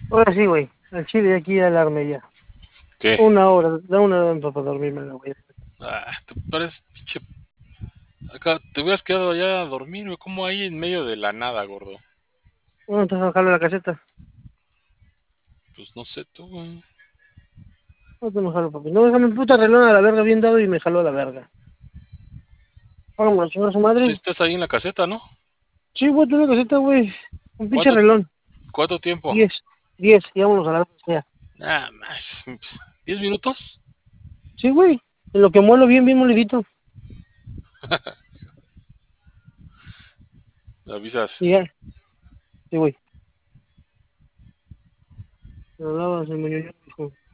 Ahora sí, güey. Al chile de aquí a la arme ya. ¿Qué? Una hora, da una hora para dormirme, güey. Ah, te pares, pinche. Acá te hubieras quedado allá a dormir, güey. Como ahí en medio de la nada, gordo. ¿Dónde estás bajando la caseta? Pues no sé tú, güey. No te me jalo, papi. No, déjame puta reloj a la verga bien dado y me jaló a la verga. Vámonos, chingar a su Si madre. estás ahí en la caseta, ¿no? Sí, güey, tú la caseta, güey. Un pinche ¿Cuánto, reloj. cuánto tiempo? 10 y vámonos a la verga. Ah, más. ¿10 minutos? Sí, güey. En lo que muelo bien, bien molidito. Me avisas. Y ya. Sí, güey. Me hablabas, el moñoño, hijo.